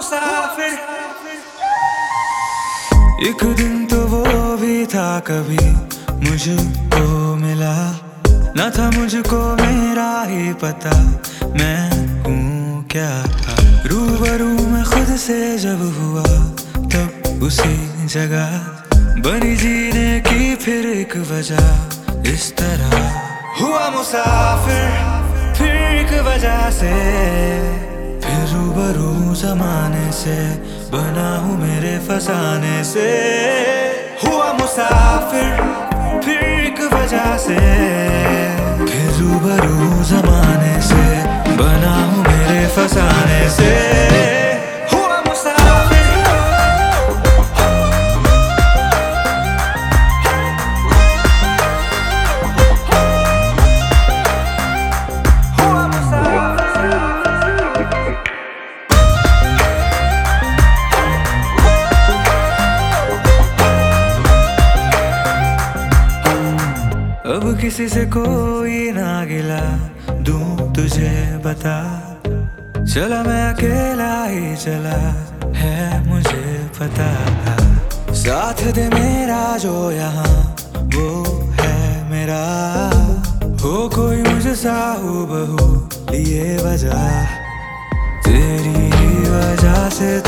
मुसाफिर। एक दिन तो वो भी था कभी मुझको मिला, न था मुझको मेरा ही पता मैं हूँ क्या। रूबरू मैं खुद से जब हुआ तब उसी जगह बनी जीने की फिर एक वजह। इस तरह हुआ मुसाफिर फिर एक वजह से, फिर रूबरू जमाने से बना हूँ मेरे फसाने से। हुआ मुसाफिर फिर एक वजह से, फिर रूबरू जमाने से बना हूँ मेरे फसाने से। हुआ मुसाफिर। हुआ मुसाफिर। अब किसी से कोई ना गिला दूं तुझे बता, चला मैं अकेला ही चला है मुझे पता। साथ दे मेरा जो यहाँ वो है मेरा, हो कोई मुझे साहू बहू लिए वजह, तेरी वजह से